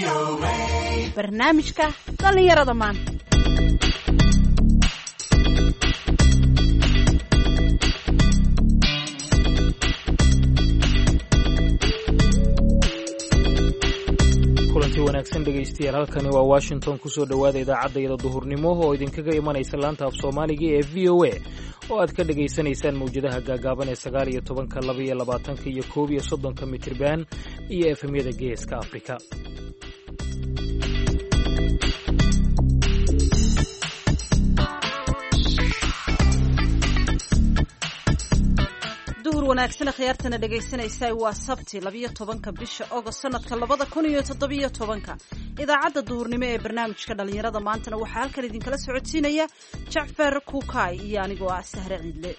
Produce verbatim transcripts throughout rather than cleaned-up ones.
barnaamijka dhalinyarada maanta. kulanti wanaagsan dhegaystayaal, halkani waa Washington. kusoo dhawaada idaacadda duhurnimo oo idinkaga imanaysa laanta af Soomaaliga ee V O A oo aad ka dhageysanaysaan mawjadaha gaagaaban ee sagaal iyo tobanka, laba iyo labaatanka iyo koob iyo soddonka mitirban iyo efemyada geeska Afrika. wanaagsan khiyaartana dhagaysanaysaa waa sabti labiyo tobanka bisha August sanadka labada kun iyo toddobiyo tobanka. idaacadda duhurnimo ee barnaamijka dhalinyarada maantana waxaa halkan idinkala socodsiinaya Jacfar Kuukay iyo anigoo ah Sahre Ciidle.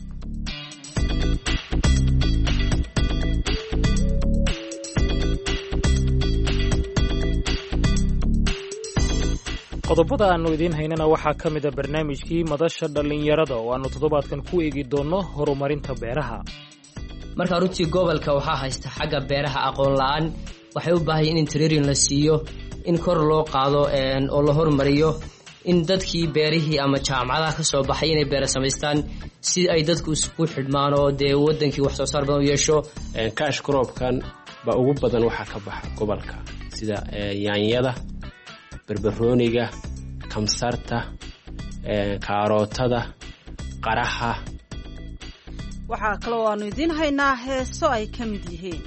qodobada aanu idiin haynana waxaa ka mid ah barnaamijkii madasha dhalinyarada oo aanu toddobaadkan ku eegi doono horumarinta beeraha. marka runtii gobolka waxaa haysta xagga beeraha aqoon la'aan, waxay u baahan yihiin in training la siiyo, in kor loo qaado oo la horumariyo, in dadkii beerihii ama jaamacadaha ka soo baxay inay beera samaystaan si ay dadku isku xidhmaan oo dee wadankii wax soo saar badan u yeesho. cash crop-kan ba ugu badan waxaa ka baxa gobolka sida yaanyada, barbarooniga, kamsarta, kaarootada, qaraha. waxaa kaloo aanu idiin haynaa heeso ay ka mid yihiin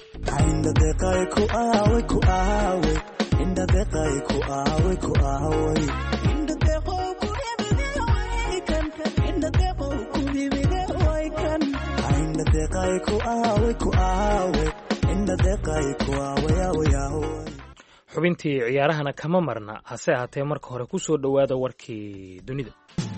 xubintii ciyaarahana kama marna, hase ahaatee marka hore ku soo dhowaada warkii dunida.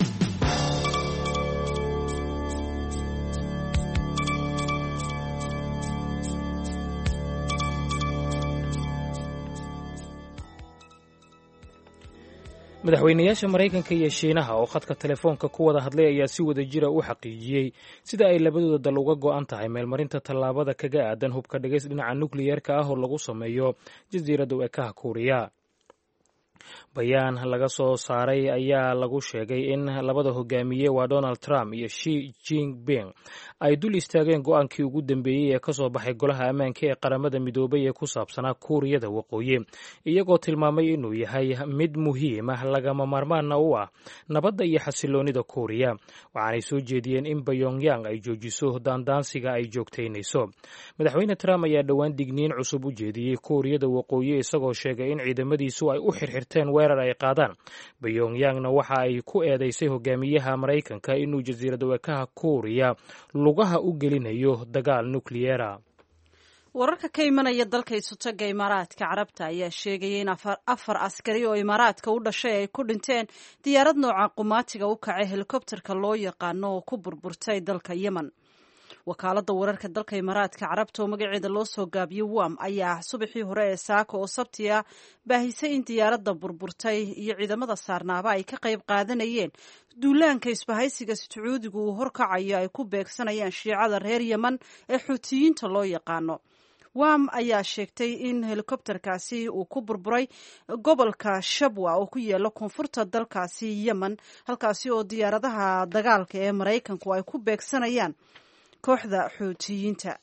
madaxweynayaasha Mareykanka iyo Shiinaha oo khadka telefoonka ku wada hadlay ayaa si wada jira u xaqiijiyey sida ay labadooda dal uga go'an tahay meelmarinta tallaabada kaga aadan hubka dhigays dhinaca nukliyeerka ah oo lagu sameeyo jasiiradda Wekaha Kuuriya. bayaan laga soo saaray ayaa lagu sheegay in labada hogaamiye waa Donald Trump iyo Xi Jinping ay dul istaageen go'aankii ugu dambeeyay ee ka soo baxay golaha ammaanka ee qaramada midoobay ee ku saabsanaa Kuuriyada Waqooyi, iyagoo tilmaamay inuu yahay mid muhiim ah lagama maarmaana u ah nabadda iyo xasiloonida Kuuriya. waxaanay soo jeediyeen in Pyongyang ay joojiso daandaansiga ay joogtaynayso. madaxweyne Trump ayaa dhowaan digniin cusub u jeediyey Kuuriyada Waqooyi isagoo sheegay in ciidamadiisu ay u xirxirteen weerar ay qaadaan. Pyongyangna waxa ay ku eedeysay hogaamiyaha Mareykanka inuu jasiiradda Wekaha Kuuriya lugaha u gelinayo dagaal nukliyeera. wararka ka imanaya dalka isutaga Imaaraadka Carabta ayaa sheegaya in afar, afar askari oo Imaaraadka u dhashay ay ku dhinteen diyaarad nooca qumaatiga u kacay helikobtarka loo yaqaano oo ku burburtay dalka Yemen. wakaaladda wararka dalka Imaaraadka Carabta oo magaceeda loo soo gaabiyo W A M ayaa subaxii hore ee saaka oo sabtiya baahisay in diyaaradda burburtay iyo ciidamada saarnaaba ay ka qayb qaadanayeen duulaanka isbahaysiga Sacuudigu uu horkacayo ay ku beegsanayaan shiicada reer Yemen ee Xuutiyiinta loo yaqaano. W A M ayaa sheegtay in helikobtarkaasi uu ku burburay gobolka Shabwa oo ku yaala koonfurta dalkaasi Yemen, halkaasi oo diyaaradaha dagaalka ee Mareykanku ay ku beegsanayaan kooxda Xuutiyiinta.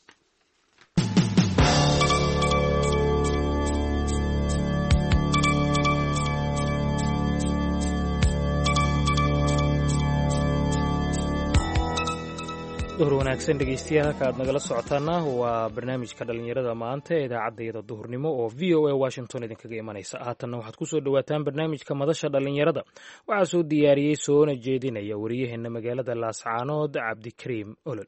duhur wanaagsan dhegaystayaal, halka aad nagala socotaana waa barnaamijka dhalinyarada maanta ee idaacadda duhurnimo oo V O A Washington idinkaga imanaysa. haatanna waxaad ku soo dhawaataan barnaamijka madasha dhalinyarada. waxaa soo diyaariyey soona jeedinaya wariyaheena magaalada Laascaanood Cabdikariim Olol.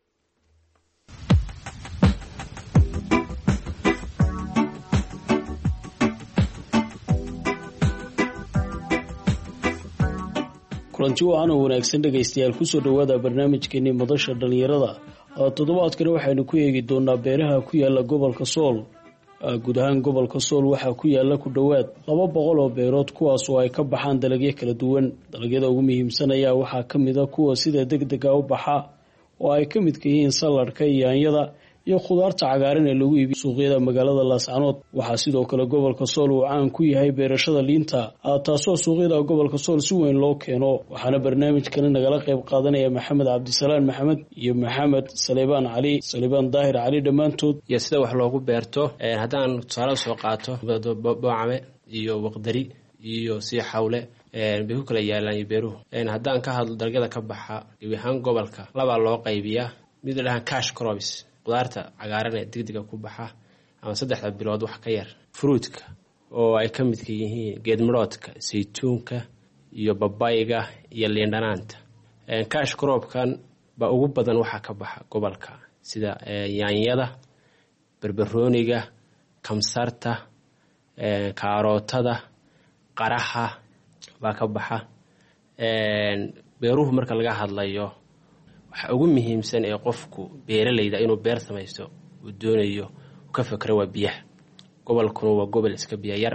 kulanti wacan oo wanaagsan dhegaystayaal, kusoo dhowaada barnaamijkeenii madasha dhalinyarada. toddobaadkani waxaynu ku eegi doonaa beeraha ku yaala gobolka Sool. guud ahaan gobolka Sool waxaa ku yaala ku dhowaad laba boqol oo beerood kuwaas oo ay ka baxaan dalagyo kala duwan. dalagyada ugu muhiimsan ayaa waxaa ka mid a kuwa sida degdega u baxa oo ay ka midka yihiin saladhka, yaanyada iyo khudaarta cagaaran ee lagu iibiyo suuqyada magaalada Laascaanood. Waxaa sidoo kale gobolka Sool uu caan ku yahay beerashada liinta, taasoo suuqyada gobolka Sool si weyn loo keeno. Waxaana barnaamijkan nagala qayb qaadanaya Maxamed Cabdisalaan Maxamed iyo Maxamed Saleebaan Cali Saleebaan Daahir Cali dhammaantood. iyo sida wax loogu beerto haddaan tusaale soo qaato boocame iyo waqdari iyo si xawle bay ku kala yaalaan beeruhu. haddaan ka hadlo dalagyada ka baxa gebi ahaan gobolka laba loo qaybiyaa, mid la dhahan cash crops qudaarta cagaaran ee degdega ku baxa ama saddexda bilood wax ka yar, fruitka oo ay ka mid yihiin geed miroodka, saytuunka iyo babayga iyo liin dhanaanta. cash cropkan ba ugu badan waxa ka baxa gobolka sida yaanyada, barbarooniga, kamsarta, kaarootada, qaraha baa ka baxa. beeruhu marka laga hadlayo waxa ugu muhiimsan ee qofku beeralayda inuu beer samaysto uu doonayo uu ka fikro waa biyaha. gobolkuna waa gobol iska biyo yar,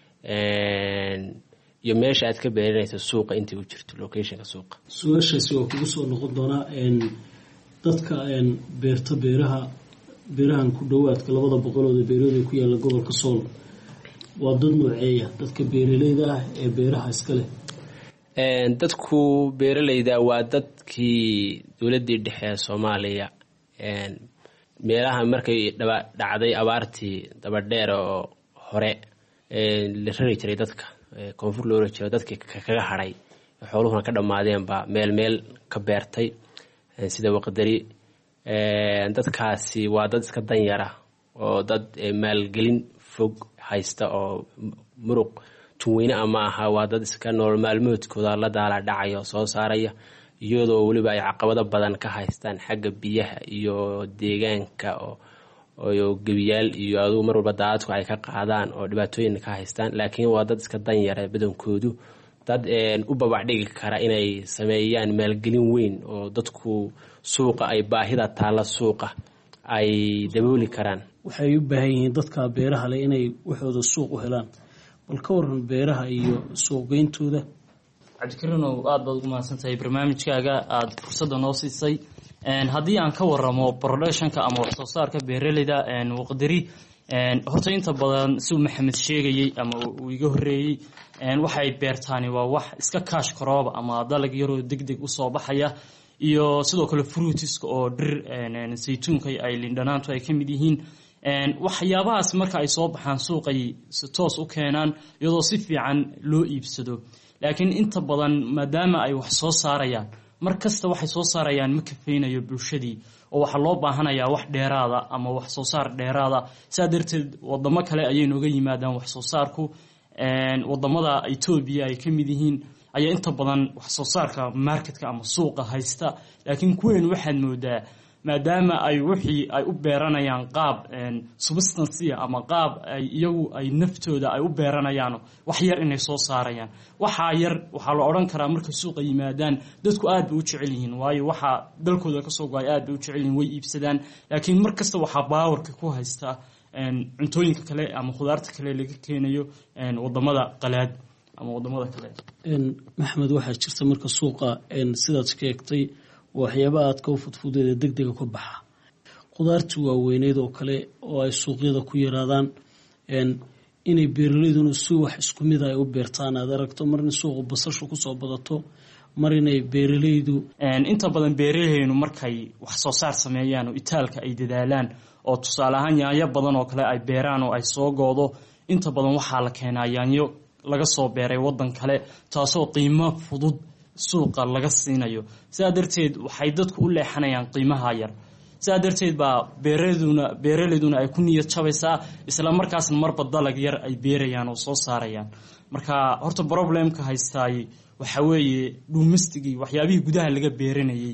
iyo meesha aad ka beeranayso suuqa intii u jirto locationka suuqa. Su'aashaasi waa kugu soo noqon doonaa dadka beerta beeraha beerahan ku dhowaadka labada boqolood ee beerooda ku yaala gobolka Sool. waa dad nooceeya dadka beeralayda ah ee beeraha iska leh? dadku beeralayda waa dadkii dowladii dhexe ee Soomaaliya meelaha markay dhacday abaartii dabadheer oo hore la rari jiray dadka koonfur loo rajay dadkii kaga haray xooluhuna ka dhamaadeen ba meel meel ka beertay sida waqdari. dadkaasi waa dad iska danyara oo dad maalgelin fog haysta oo muruq tuweyne ama aha, waa dad iska nolol maalmoodkooda la daala dhacaya oo soo saaraya, iyadoo weliba ay caqabado badan ka haystaan xagga biyaha iyo deegaanka oo gebiyaal iyo aduu mar walba daadadku ay ka qaadaan oo dhibaatooyin ka haystaan. laakiin waa dad iska danyara badankoodu, dad u babacdhigi kara inay sameeyaan maalgelin weyn oo dadku suuqa ay baahida taala suuqa ay dabooli karaan. waxay u baahan yihiin dadka beeraha leh inay waxooda suuq u helaan. bal ka waran beeraha iyo suuqgeyntooda. cabdikariinow aad baad ugu mahadsantahay barnaamijkaaga aad fursadda noo siisay. haddii aan ka waramo productionka ama wax soo saarka beeralayda waqdari, horta inta badan siduu Maxamed sheegayay ama uu iga horreeyey, waxay beertaani waa wax iska kaash crop ama dalag yaroo degdeg u soo baxaya, iyo sidoo kale fruitiska oo dhir saytuunka ay liin dhanaantu ay ka mid yihiin. waxyaabahaas marka ay soo baxaan suuqay si toos u keenaan iyadoo si fiican loo iibsado. laakiin inta badan maadaama ay wax soo saarayaan, mar kasta waxay soo saarayaan ma kafeynayo bulshadii, oo waxaa loo baahanayaa wax dheeraada ama wax soo saar dheeraada. sidaa darteed wadamo kale ayay nooga yimaadaan wax soo saarku. wadamada Ethiopia ay ka mid yihiin ayaa inta badan wax soo saarka marketka ama suuqa haysta. laakiin kuween waxaad moodaa maadaama ay wixii ay u beeranayaan qaab substance ama qaab ay iyagu ay naftooda ay u beeranayaan wax yar inay soo saarayaan. waxa yar waxa la oran karaa marka suuqa yimaadaan dadku aad bay u jecel yihiin, waayo waxa dalkooda ka soo go'ay aad bay u jecel yihiin, way iibsadaan. laakiin mar kasta waxa baawarka ku haysta cuntooyinka kale ama khudaarta kale laga keenayo wadamada qalaad ama wadamada kale. Maxamed, waxaa jirta marka suuqa sidaad sheegtay waxyaabaha aad ka fudfudeeda degdega ka baxa. khudaartu waa weyneed oo kale oo ay suuqyada ku yaraadaan, inay beeralayduna si wax isku mid ah u beertaan. aad aragto mar in suuqa basashu ku soo badato, mar inay beeralaydu inta badan beeralaynu markay wax soo saar sameeyaan oo itaalka ay dadaalaan oo tusaale ahaan yaanyo badan oo kale ay beeraan oo ay soo goodo, inta badan waxaa la keenaa yaanyo laga soo beeray wadan kale, taasoo qiimo fudud suuqa laga siinayo. sidaa darteed waxay dadku u leexanayaan qiimaha yar. sidaa darteed baa beeraladuna beeralayduna ay ku niyad jabaysaa, isla markaasna marba dalag yar ay beerayaan oo soo saarayaan. marka horta problemka haystaay waxa weeye dhuumistigii waxyaabihii gudaha laga beeranayay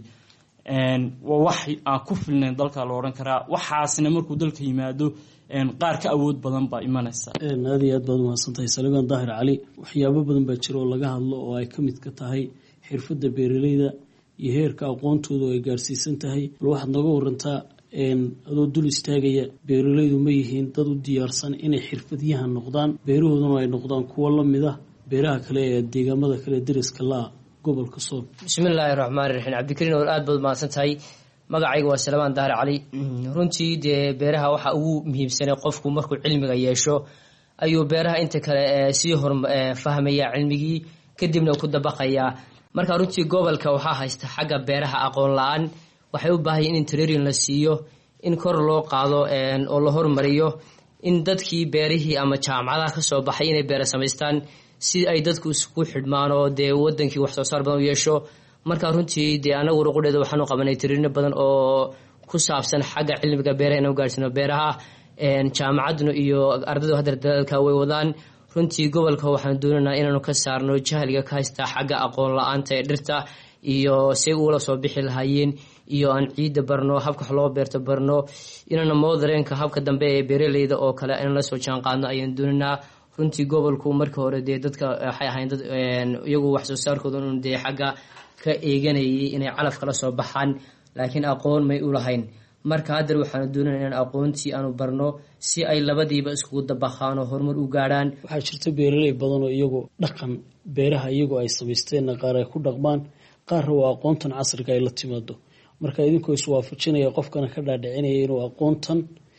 waa wax aan ku filnayn dalka la oran karaa. waxaasina markuu dalka yimaado qaar ka awood badan baa imanaysa. aad iyo aad baad umahadsantahay Saleebaan Daahir Cali. waxyaabo badan baa jira oo laga hadlo oo ay ka mid ka tahay xirfadda beeralayda iyo heerka aqoontooda ay gaarsiisan tahay. bal waxaad nooga warantaa adoo dul istaagaya, beeralaydu ma yihiin dad u diyaarsan inay xirfadyahan noqdaan, beerahooduna ay noqdaan kuwo la mid ah beeraha kale ee deegaamada kale deriska la gobolka Sool? bismillaahi raxmaani raxiim. cabdikariin oo aad baad mahadsantahay. magacayga waa Salmaan Dahar Cali. runtii dee beeraha waxa ugu muhiimsanay qofku markuu cilmiga yeesho ayuu beeraha inta kale si hor fahmaya cilmigii kadibna ku dabaqaya. marka runtii gobolka waxa haysta xagga beeraha aqoon la'aan, waxay u baahan yihiin in training la siiyo, in kor loo qaado oo la hormariyo, in dadkii beerihii ama jaamacadaha ka soo baxay inay beer samaystaan si ay dadku isku xidhmaan oo dee wadankii wax soo saar badan u yeesho. marka runtii dee anagu ruqadeeda waxaan u qabanay training badan oo ku saabsan xagga cilmiga beeraha inaan gaarsino beeraha. jaamacaduna iyo ardaydu hadda dadaalka way wadaan. runtii gobolka waxaan doonaynaa inaanu ka saarno jahliga ka haysta xagga aqoon la'aanta ee dhirta iyo si uu la soo bixi lahaayeen, iyo aan ciidda barno, habka wax loo beerto barno, inaana moodareenka habka dambe ee beeraleyda oo kale in la soo jaan qaadno ayaan doonaynaa. runtii gobolku markii hore dee dadka waxay ahayn dad iyagu wax soo saarkooda un dee xagga ka eeganayay inay calaf kala soo baxaan, laakiin aqoon may u lahayn. marka hadda waxaan doonaynaa inaan aqoontii aanu barno si ay labadiiba iskugu dabaqaan oo horumar u gaaraan. waxaa jirta beeraley badan oo iyagu dhaqan beeraha iyagu ay samaysteen qaar ay ku dhaqmaan, qaarna waa aqoontan casriga ay la timaado. marka idinkoo iswaafajinaya qofkana ka dhaadhicinaya inuu aqoontan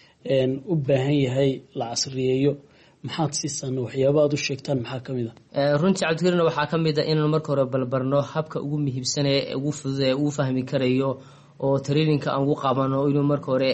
u baahan yahay la casriyeeyo, maxaad siisaan waxyaaba aad u sheegtaan maxaa ka mid ah? runtii cabdikariin waxaa ka mid ah inaan marka hore balbarno habka ugu muhiimsan ee ugu fudud ee uu fahmi karayo oo traininka aan ugu qabano, inuu marka hore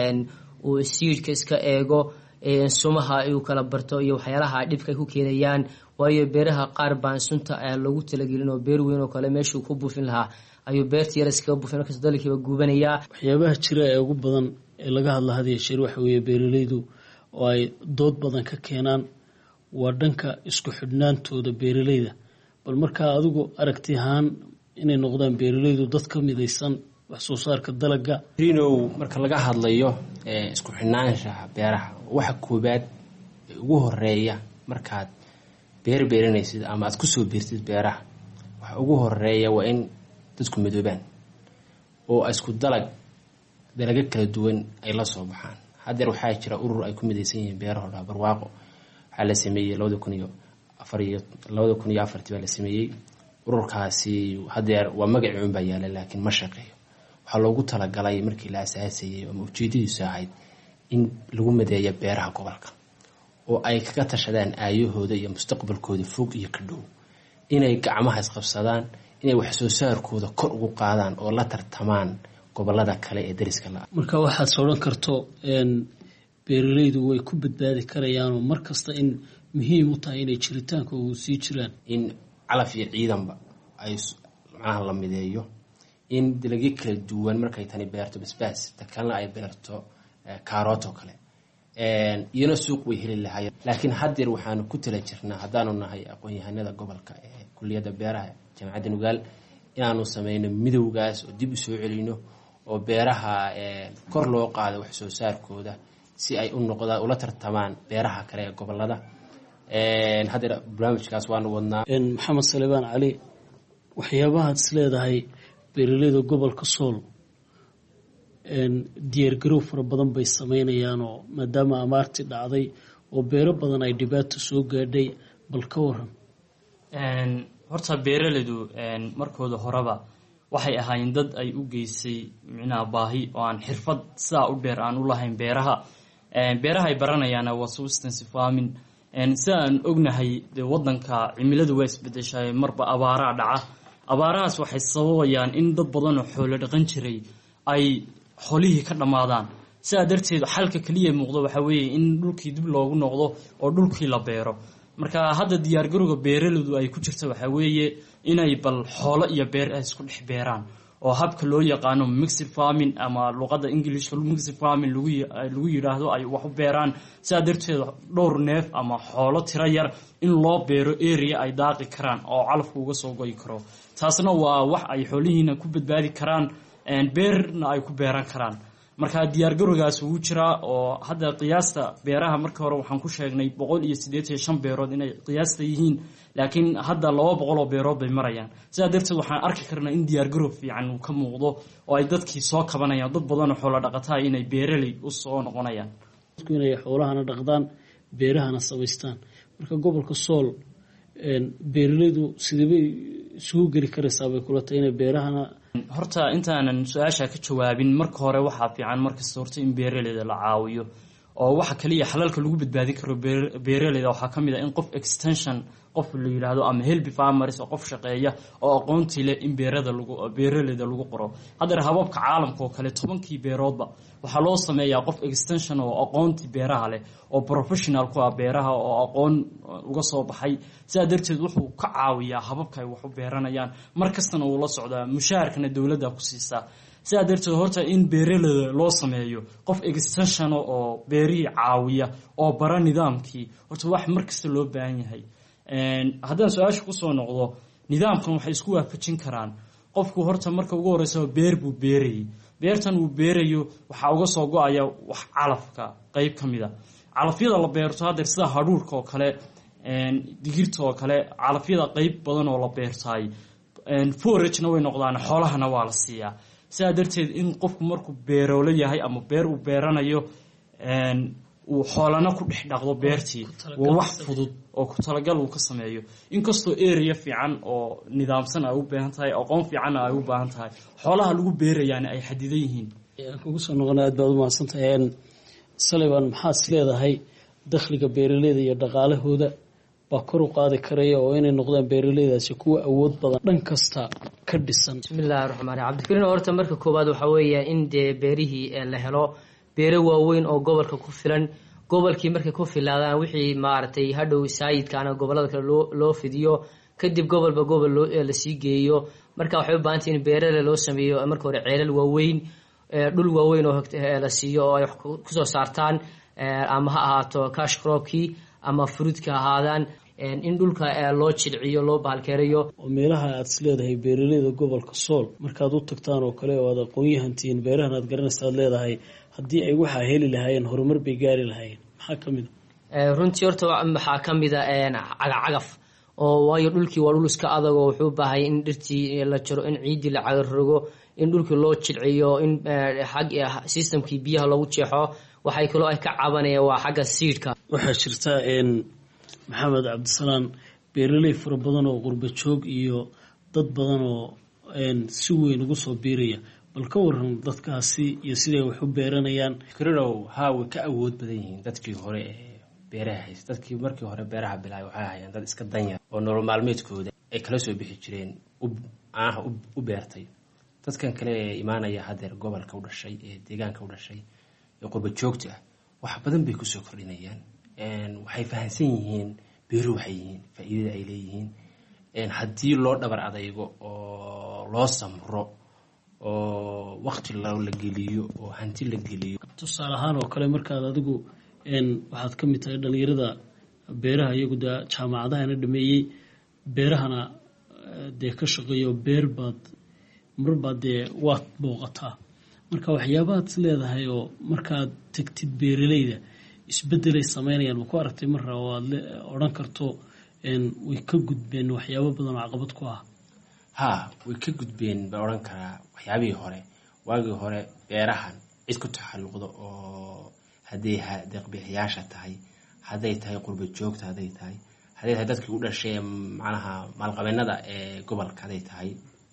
uu siidka iska eego, sumaha uu kala barto iyo waxyaalaha dhibka ay ku keenayaan. waayo beeraha qaar baan sunta lagu talagelin oo beer weyn oo kale meeshuu ku buufin lahaa ayuu beerta yar iskaga buufin, markaas dalkiiba guubanayaa. waxyaabaha jira ee ugu badan ee laga hadla had iyo jeer waxa weeye beeraleydu oo ay dood badan ka keenaan waa dhanka isku xidhnaantooda beeraleyda. bal markaa adigu aragti ahaan inay noqdaan beeraleydu dad ka midaysan wax soo saarka dalagga. rinow marka laga hadlayo isku xidhnaanshaha beeraha, waxa koobaad ugu horeeya markaad beer beeranaysid ama aad kusoo beertid beeraha, waxa ugu horeeya waa in dadku midoobaan oo isku dalag dalagyo kala duwan ay la soo baxaan. haddeer waxaa jira urur ay ku midaysan yihiin beerahooda barwaaqo, waxaa la sameeyey labada kun iyo afar iyo labada kun iyo afartii baa la sameeyey. ururkaasi haddeer waa magacii un baa yaala laakiin ma shaqeeyo. waxaa loogu talagalay markii la asaasayay ama ujeedadiisu ahayd in lagu madeeyo beeraha gobolka oo ay kaga tashadaan aayahooda iyo mustaqbalkooda fog iyo ka dhow, inay gacmaha isqabsadaan, inay wax soo saarkooda kor ugu qaadaan oo la tartamaan gobolada kale ee dariska la. marka waxaad sodhan karto beeraleydu way ku badbaadi karayaan oo markasta in muhiim u tahay inay jiritaanka uu sii jiraan, in calaf iyo ciidanba ay macnaha la mideeyo, in dalagyo kala duwan markay tani beerto basbaas ta kalena ay beerto kaarooto kale iyana suuq way heli lahaayeen. laakiin haddeer waxaanu ku tala jirnaa haddaanu nahay aqoon-yahanada gobolka ee kuliyadda beeraha jaamacadda Nugaal inaanu sameyno midowgaas oo dib u soo celino oo beeraha kor loo qaado wax soo saarkooda si ay u noqdaan ula tartamaan beeraha kale ee gobolada. haddeer barnaamijkaas waanu wadnaa. maxamed Salmaan Cali, waxyaabahaad is leedahay beeraleyda gobolka Sool diyaargarow fara badan bay sameynayaan oo maadaama amaartii dhacday oo beero badan ay dhibaato soo gaadhay, bal ka waran. horta beeraleydu markooda horeba waxay ahaayeen dad ay u geysay micnaha baahi oo aan xirfad sidaa u dheer aan u lahayn beeraha. beeraha ay baranayaana waa subsistence farming. sida aan ognahay dee wadanka cimiladu waa isbedeshay, marba abaaraa dhaca. abaarahaas waxay sababayaan in dad badan oo xoolo dhaqan jiray ay xoolihii ka dhammaadaan. sidaa darteed xalka keliya muuqdo waxaa weeye in dhulkii dib loogu noqdo oo dhulkii la beero. marka hadda diyaargarowga beeraleydu ay ku jirta waxaa weeye inay bal xoolo iyo beer ay isku dhex beeraan oo habka loo yaqaano mixed farming ama luqadda Englishka mixed farming lagu lagu yiraahdo ay wax u beeraan. sidaa darteed dhowr neef ama xoolo tiro yar in loo beero area ay daaqi karaan oo calafku uga soo go'i karo. taasna waa wax ay xoolihiina ku badbaadi karaan, beerna ay ku beeran karaan. marka diyaargarowgaas wuu jiraa oo hadda qiyaasta beeraha marka hore waxaan ku sheegnay boqol iyo siddeetan iyo shan beerood inay qiyaasta yihiin, laakiin hadda laba boqol oo beerood bay marayaan. sidaa darteed waxaan arki karnaa in diyaargarow fiican uu ka muuqdo oo ay dadkii soo kabanayaan, dad badan oo xoolo dhaqataa inay beeraley u soo noqonayaan, dadku inay xoolahana dhaqdaan beerahana samaystaan. marka gobolka Sool beeraleydu sidee bay isugu geli karaysaa bay kula tahay inay beerahana horta intaanan su-aasha ka jawaabin marka hore waxaa fiican markasta horta in beeraleyda la caawiyo oo waxa kaliya xalalka lagu badbaadin karo beeraleyda waxaa ka mid ah in qof extension qof la yiraahdo ama help farmers oo qof shaqeeya oo aqoonti leh in beerada lagu beeraleyda lagu qoro hadda hababka caalamka oo kale tobankii beeroodba waxaa loo sameeyaa qof extension oo aqoonti beeraha leh oo professional ku ah beeraha oo aqoon uga soo baxay sidaa darteed wuxuu ka caawiyaa hababka ay wax u beeranayaan markastana uu la socdaa mushaharkana dowladda ku siisaa sidaa darteed horta in beeraleyda loo sameeyo qof extension oo beerihii caawiya oo bara nidaamkii horta wax markasta loo baahan yahay haddaan su-aasha kusoo noqdo nidaamkan waxay isku waafajin karaan qofku horta marka ugu horeysa beer buu beerayay beertan uu beerayo waxaa uga soo go-aya wax calafka qeyb ka mid a calafyada la beerto haddeer sida hadhuurka oo kale digirta oo kale calafyada qeyb badan oo la beertaay foragena way noqdaan xoolahana waa la siiyaa sidaa darteed in qofku markuu beeroolo yahay ama beer uu beeranayo uu xoolana ku dhex dhaqdo beertii waa wax fudud oo ku talagal uu ka sameeyo inkastoo area fiican oo nidaamsan ay u baahan tahay aqoon fiican ay u baahan tahay xoolaha lagu beerayaana ay xadidan yihiin kugu soo noqonaa aad baad u mahadsantahay Sullivan maxaad isleedahay dakhliga beeraleyda iyo dhaqaalahooda baa kor u qaadi karaya oo inay noqdaan beeraleydaasi kuwa awood badan dhan kasta ka dhisan bismillaahir rahmaanir rahiim cabdikariin horta marka koowaad waxa weeye in dee beerihii la helo beero waaweyn oo gobolka ku filan gobolkii markay ku filaadaan wixii maaragtay hadhow saayidkaana gobolada kale loo loo fidiyo kadib gobolba gobol loo la sii geeyo marka waxay u baahan tahay in beerale loo sameeyo marka hore ceelal waaweyn dhul waaweyn oo la siiyo oo ay ku soo saartaan ama ha ahaato cash cropkii ama fruitka ahaadaan in dhulka loo jilciyo loo baalkeerayo oo meelaha aad isleedahay beeraleyda gobolka Sool markaad u tagtaan oo kale oo aad aqoon-yahantiin beerahan aad garanaysaad leedahay haddii ay waxa heli lahaayeen horumar bay gaari lahaayeen maxaa ka mid ah runtii horta maxaa ka mid ah cagacagaf oo waayo dhulkii waa dhul iska adag oo wuxuu u baahay in dhirtii la jaro in ciidii la cagarrogo in dhulkii loo jilciyo in xag systemkii biyaha lagu jeexo waxay kaloo ay ka cabanayaan waa xagga seedka waxaa jirta maxamed cabdisalaan beeraley fara badan oo qurba joog iyo dad badan oo si weyn ugu soo biiraya bal ka waran dadkaasi iyo siday wax u beeranayaan fikrinow haa way ka awood badan yihiin dadkii hore ee beeraha haysta dadkii markii hore beeraha bilaabay waxay hayaan dad iska danyar oo nolol maalmeedkooda ay kala soo bixi jireen ah u beertay dadkan kale ee imaanaya hadeer gobolka u dhashay ee deegaanka u dhashay ee qurba joogta ah wax badan bay ku soo kordhinayaan waxay fahansan yihiin beeruhu waxay yihiin faa'iidada ay leeyihiin haddii loo dhabar adaygo oo loo samro oo waqti la geliyo oo hanti la geliyo tusaale ahaan oo kale markaad adigu waxaad ka mid tahay dhalinyarada beeraha iyagu dee jaamacadahana dhameeyey beerahana dee ka shaqeeyo beer baad marbaad dee waad booqataa marka waxyaabahaad is leedahay oo markaad tegtid beeraleyda isbedelay sameynayaan ma ku aragtay marra oo aad odhan karto way ka gudbeen waxyaabo badan oo caqabad ku ah haa way ka gudbeen baan odhan karaa waxyaabihii hore waagii hore beerahan cid ku taxalluqdo oo hadday deeqbixiyaasha tahay hadday tahay qurba joogta hadday tahay hadday tahay dadkii u dhashay macnaha maalqabeennada ee gobolka hadday tahay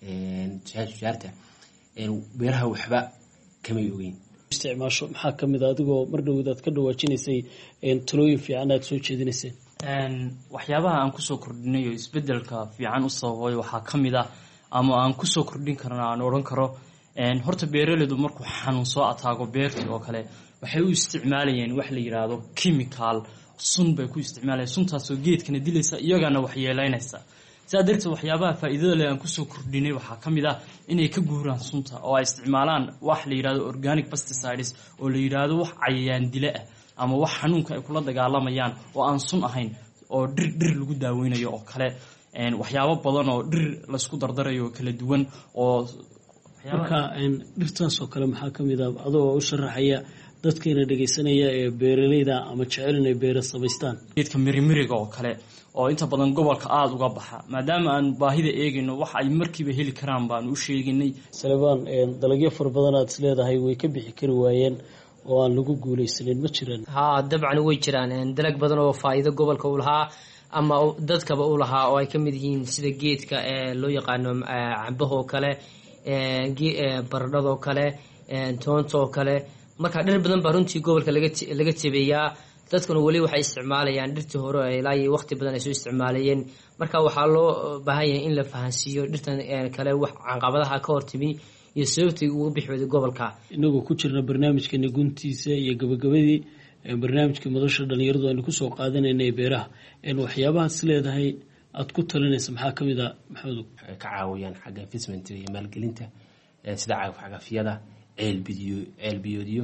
tijaarta beeraha waxba kamay ogeyn isticmaasho maxaa ka mid ah adigoo mar dhowd aad ka dhawaajinaysay talooyin fiican aad soo jeedinayseen waxyaabaha aan kusoo kordhinay oo isbedelka fiican u sababay waxaa ka mid ah ama aan kusoo kordhin karna aan odhan karo horta beeraleydu markuu xanuun soo ataago beertii oo kale waxay u isticmaalayeen wax la yidhaahdo chemical sun bay ku isticmaalayeen suntaasoo geedkana dilaysa iyagana waxyeelaynaysa sidaa darteed waxyaabaha faa'iidada leh aan kusoo kordhinay waxaa ka mid ah inay ka guuraan sunta oo ay isticmaalaan wax la yidhahdo organic pesticides oo la yidhaahdo wax cayayaan dile ah ama wax xanuunka ay kula dagaalamayaan oo aan sun ahayn oo dhir dhir lagu daaweynayo oo kale waxyaabo badan oo dhir laysku dardarayo oo kala duwan oo marka dhirtaas oo kale maxaa ka mid ah adoo u sharaxaya dadkeena dhegaysanaya ee beeraleyda ama jecel inay beero samaystaan geedka mirimiriga oo kale oo inta badan gobolka aada uga baxa maadaama aan baahida eegayno wax ay markiiba heli karaan baanu u sheeginay Sullivan dalagyo fara badan aad isleedahay way ka bixi kari waayeen oo aan lagu guuleysanin ma jiraan haa dabcan way jiraan dalag badan oo faa'iido gobolka u lahaa ama dadkaba u lahaa oo ay ka mid yihiin sida geedka ee loo yaqaano cambahoo kale baradhadoo kale toontoo kale marka dhir badan baa runtii gobolka laga jabeeyaa dadkuna weli waxay isticmaalayaan dhirtii hore ilaa iyo waqti badan ay soo isticmaalayeen marka waxaa loo baahan yahay in la fahansiiyo dhirtan kale wax caqabadaha ka hortimi iyo sababtii ugu bixiyay gobolka. inagoo ku jirna barnaamijkeena guntiisa iyo gabagabadii barnaamijka madasha dhalinyaradu aynu kusoo qaadanaynay beeraha waxyaabaha is leedahay aad ku talinaysa maxaa ka mid a maxamedow? ka caawiyaan xagga investmentiga iyo maalgelinta sida cagafcagafyada ceelbiyo ceelbiyoodyo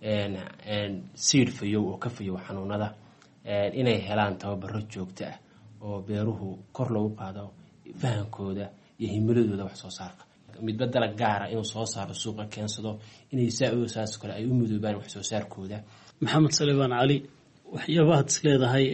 siid fayow oo ka fayow xanuunada inay helaan tababaro joogto ah oo beeruhu kor loogu qaado fahankooda iyo himiladooda wax soo saarka midba dalag gaara inuu soo saaro suuqa keensado inay saa-saas kale ay u midoobaan wax soo saarkooda. maxamed salebaan cali waxyaabahaad is leedahay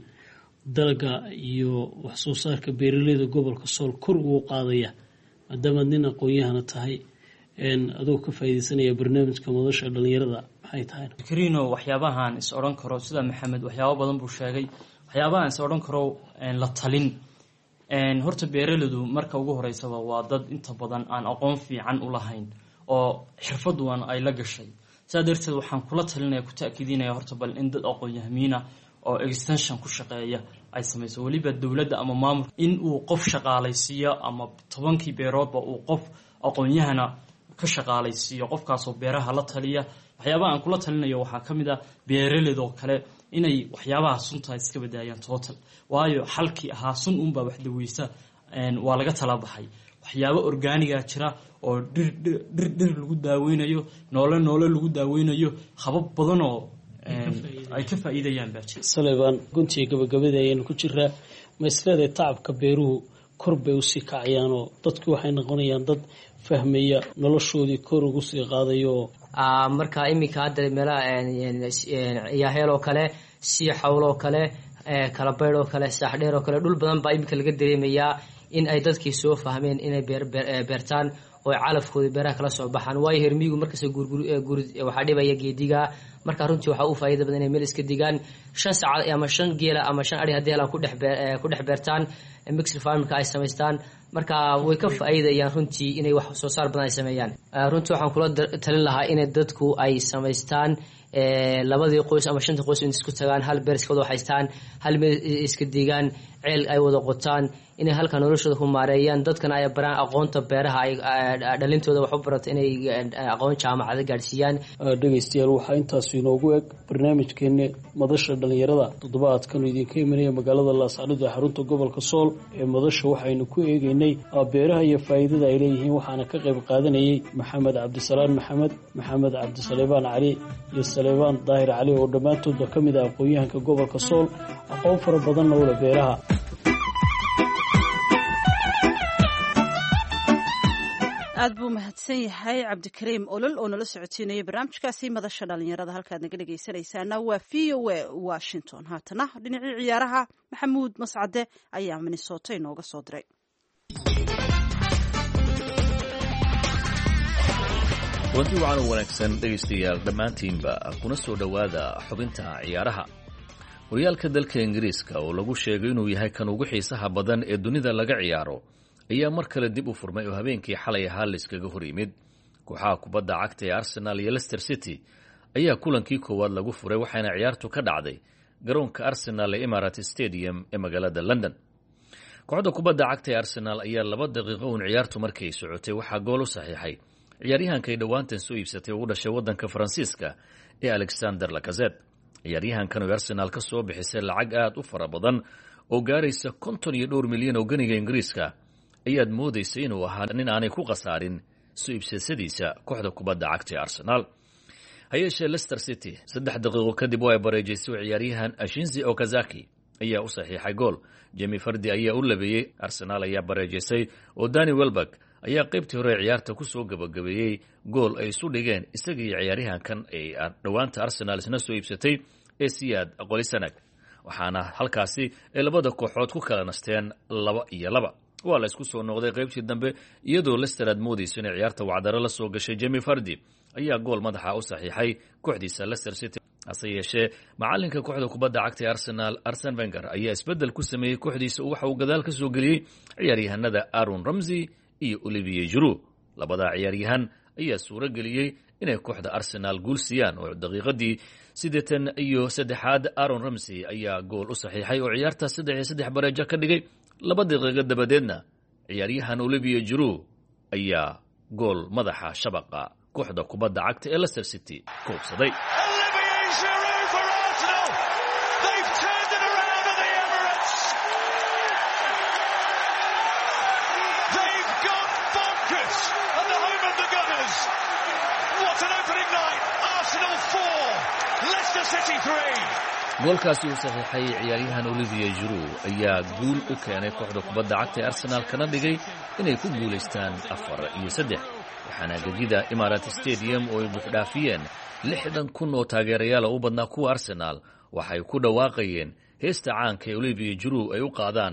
dalaga iyo wax soo saarka beeraleyda gobolka sool kor ugu qaadaya maadaamaad nin aqoon-yahana tahay adoo ka faaideysanaya barnaamijka madasha dhalinyarada maxay tahay? fikrino waxyaabahan is odhan karo sida maxamed waxyaabo badan buu sheegay waxyaabahan is odhan karo la talin horta beeraleydu marka ugu horeysaba waa dad inta badan aan aqoon fiican u lahayn oo xirfaduwan ay la gashay sidaa darteed waxaan kula talinaya ku ta'kiidinaya horta bal in dad aqoon-yahamiina oo extension ku shaqeeya ay samayso weliba dowladda ama maamulka in uu qof shaqaalaysiiyo ama tobankii beeroodba uu qof aqoon-yahana ka shaqaalaysiiyo qofkaasoo beeraha la taliya. waxyaabaha aan kula talinayo waxaa ka mid ah beeraleydoo kale inay waxyaabaha sunta iska badaayaan total waayo xalkii ahaa sun unbaa wax daweysa waa laga tala baxay. waxyaabo orgaaniga jira oo dhir dhir dhir lagu daaweynayo noole noole lagu daaweynayo habab badan oo ay ka faa'iidayaan baa jira. salebaan guntiga gabagabada ayaynu ku jiraa ma isleedahay tacabka beeruhu kor bay usii kacayaan oo dadku waxay noqonayaan dad fahmaya noloshoodii kor ugu sii qaadayo marka iminka hadda meelaha yaaheel oo kale sii xawl oo kale kalabaydh oo kale saaxdheer oo kale dhul badan baa iminka laga dareemayaa in ay dadkii soo fahmeen inay beertaan oo calafkooda beeraha kala soo baxaan waayo hermigu markasta waxaa dhibaya geediga marka runtii waxaa u faa'iida badan inay meel iska digaan shan saacad ama shan geela ama shan adhi haddii helaan ku dhex beertaan mixed farmka ay samaystaan marka way ka faa'iidayaan runtii inay wax soo saar badan ay sameeyaan. runtii waxaan kula talin lahaa inay dadku ay samaystaan labadii qoys ama shanta qoys in isku tagaan hal beer iska wada haystaan hal meel iska digaan ceel ay wada qotaan inay halka noloshooda ku maareeyaan dadkana ay baraan aqoonta beeraha ay dhalintooda wax u barato inay aqoon jaamacada gaadhsiiyaan. dhegaystayaal waxaa intaas inoogu eg barnaamijkeena madasha dhalinyarada toddobaadkan idinka imanaya magaalada laascaanood ee xarunta gobolka sool ee madasha waxaynu ku eegeynay beeraha iyo faa'iidada ay leeyihiin waxaana ka qayb qaadanayay maxamed cabdisalaan maxamed maxamed cabdisalebaan cali iyo salebaan daahir cali oo dhammaantoodba ka mid ah aqoon-yahanka gobolka sool aqoon fara badanna u leh beeraha. aad buu mahadsan yahay cabdikariim olol oo nala socotiinaya barnaamijkaasi madasha dhalinyarada halkaad naga dhegaysanaysaana waa v o a washington. haatana dhinacii ciyaaraha maxamuud mascade ayaa minnesota inooga soo diray. wanti wacan wanaagsan dhegaystayaal dhammaantiinba kuna soo dhowaada xubinta ciyaaraha. horyaalka dalka ingiriiska oo lagu sheegay inuu yahay kan ugu xiisaha badan ee dunida laga ciyaaro ayaa mar kale dib u furmay oo habeenkii xalay ahaa layskaga hor yimid. kooxaha kubadda cagta ee arsenal iyo leicester city ayaa kulankii koowaad lagu furay waxaana ciyaartu ka dhacday garoonka arsenal ee Emirates Stadium ee magaalada London. kooxda kubadda cagta ee arsenal ayaa laba daqiiqo uun ciyaartu markay socotay waxaa gool u saxiixay ciyaaryahankay dhowaantan soo iibsatay ugu dhashay waddanka Faransiiska ee Alexander Lacazette. ciyaaryahankan oo arsenal ka soo bixisay lacag aad u fara badan oo gaaraysa konton iyo dhowr milyan oo ganiga ingiriiska ayaad moodaysay inuu ahaa nin aanay ku khasaarin soo iibsashadiisa kooxda kubadda cagta ee arsenal. hayeeshee leicester city saddex daqiiqo kadib oo ay bareejaysay ciyaaryahan Ashinzi Okazaki ayaa u saxiixay gool. Jamie Vardy ayaa u labeeyey. arsenal ayaa bareejaysay oo Danny Welbeck ayaa qaybtii hore ciyaarta ku soo gabagabeeyey gool ay isu dhigeen isaga iyo ciyaaryahankan ay dhowaanta arsenal isna soo iibsatay ee Siyaad Qolisanaag waxaana halkaasi ay labada kooxood ku kala nasteen laba iyo laba. waa la isku soo noqday qaybtii dambe iyadoo Leicester aad moodayso inay ciyaarta wacdaro la soo gashay. Jamie Vardy ayaa gool madaxa u saxiixay kooxdiisa Leicester City. hase yeeshee macalinka kooxda kubadda cagta ee Arsenal Arsene Wenger ayaa isbedel ku sameeyey kooxdiisa. waxa uu gadaal ka soo geliyey ciyaaryahanada Aaron Ramsey iyo Olivier Giroud. labada ciyaaryahan ayaa suuro geliyey inay kooxda Arsenal guul siiyaan oo daqiiqadii siddeetan iyo saddexaad Aaron Ramsey ayaa gool u saxiixay oo ciyaarta saddex iyo saddex bareejo ka dhigay. laba daqiiqo dabadeedna ciyaaryahan Olivier Giroud ayaa gool madaxa shabaqa kooxda kubadda cagta ee Leicester City koobsaday. goolkaasi uu saxiixay ciyaaryahan Olivier Giroud ayaa guul u keenay kooxda kubadda cagta ee Arsenal kana dhigay inay ku guulaystaan afar iyo saddex. waxaana gegida Emirates Stadium oo ay buuxdhaafiyeen lixdan kun oo taageerayaal u badnaa kuwa Arsenal waxay ku dhawaaqayeen heesta caanka ee Olivier Giroud ay u qaadaan.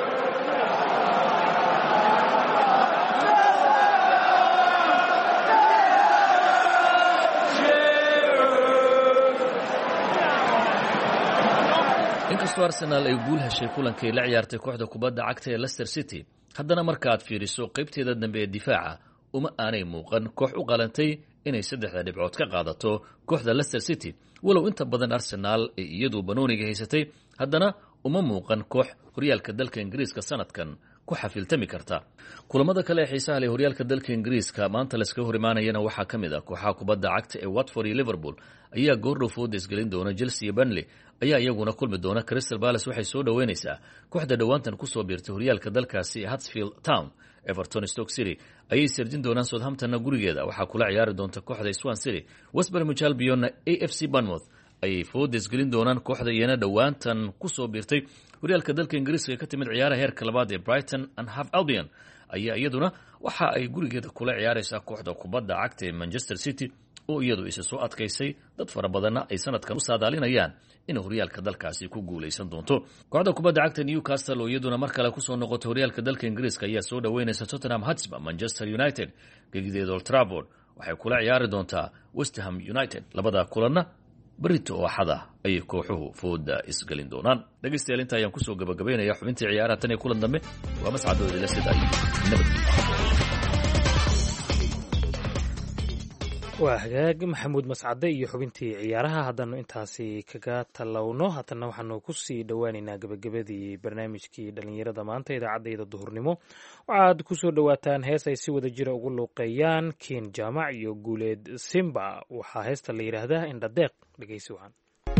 inkastoo Arsenal ay guul heshay kulankii la ciyaartay kooxda kubadda cagta ee Leicester City, haddana markaad fiiriso qaybteeda dambe ee difaaca uma aanay muuqan koox u qalantay inay saddexda dhibcood ka qaadato kooxda Leicester City. walow inta badan Arsenal ay iyadu banooniga haysatay, haddana uma muuqan koox horyaalka dalka Ingiriiska sanadkan ku xafiltami karta. kulamada kale ee xiisaha leh horyaalka dalka Ingiriiska maanta la iska hor imaanayana waxaa ka mid ah kooxaha kubadda cagta ee Watford iyo Liverpool ayaa goordhow fooda isgelin doona. Chelsea iyo Burnley ayaa iyaguna kulmi doona. Crystal Palace waxay soo dhaweynaysaa kooxda dhowaantan ku soo biirtay horyaalka dalkaasi ee Huddersfield Town. Everton Stoke City ayay sirjin doonaan. Southamptonna gurigeeda waxaa kula ciyaari doonta kooxda Swansea City. West Bromwich Albion A F C Bournemouth ayay fooda isgelin doonaan. kooxda iyana dhowaantan ku soo biirtay horyaalka dalka Ingiriiska ka timid ciyaaraha heerka labaad ee Brighton and Hove Albion ayaa iyaduna waxa ay gurigeeda kula ciyaaraysaa kooxda kubadda cagta ee Manchester City oo iyadu isa soo adkaysay. dad fara badanna ay sanadkan u saadaalinayaan in horyaalka dalkaasi ku guuleysan doonto. kooxda kubadda cagta Newcastle oo iyaduna mar kale ku soo noqotay horyaalka dalka Ingiriiska ayaa soo dhaweynaysa Tottenham Hotspur. Manchester United gegideeda Old Trafford waxay kula ciyaari doontaa West Ham United. labada kulanna berito oo axada ayay kooxuhu fooda isgelin doonaan. dhegeystayaal inta ayaan kusoo gabagabaynayaa xubintii ciyaaraha tan iyo kulan dambe. waa mascadooda la siday nabad. waa hagaag maxamuud mascade iyo xubintii ciyaaraha. haddanu intaasi kaga talowno, haddana waxaanu kusii dhowaaneynaa gabagabadii barnaamijkii dhalinyarada maanta idaacadayda duhurnimo. waxaad kusoo dhowaataan hees ay si wada jira ugu luuqeeyaan Kiin Jaamac iyo Guuleed Simba. waxaa heesta la yidhaahdaa Indhadeeq. dhegeysi wacan.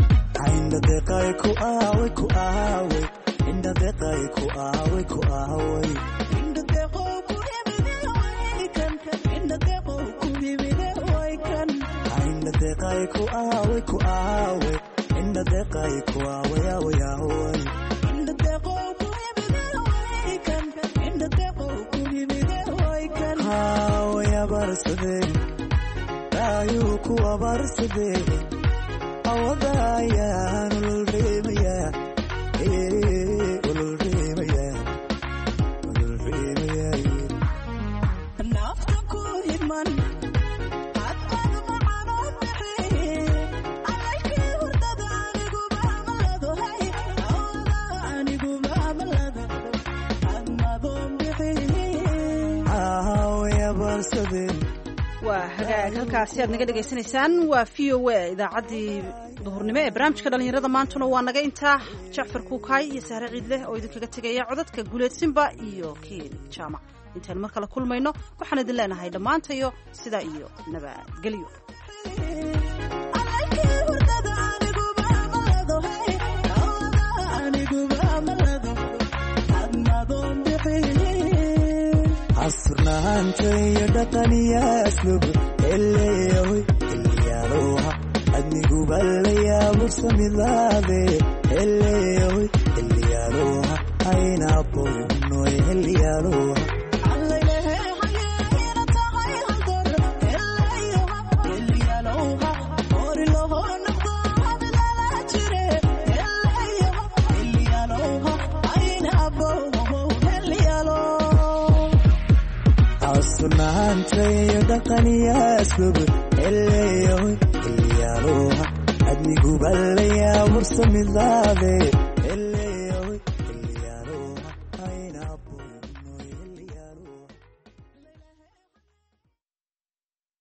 deqay ku aawe ku aawe inda deqay ku aawe ya ya way inda deqo ku ibide way kan inda deqo ku ibide way kan aawe ya barsade ayu ku barsade awdaya nul rimiya eh nul rimiya nul rimiya nafta ku himan waa hagaag halkaasi aad naga dhegaysanaysaan. waa v o a idaacaddii duhurnimo ee barnaamijka dhalinyarada maantuna waa naga intaa. jacfar kuukaay iyo sahre ciidleh oo idinkaga tegaya codadka Guuleed Simba iyo Kiin Jaamac. intaan mar kale kulmayno waxaan idin leenahay dhammaantayo sidaa iyo nabadgelyo. asrnaantay dhaqaniya aslub eleeyoy eliyaloha adnigu balaya mursamilade eleeyoy eliyaloha ayna boynoy eliyaloha Hello dhaqaniyaasgob eleyoy eliyaloha admigubalaya warsamidlaade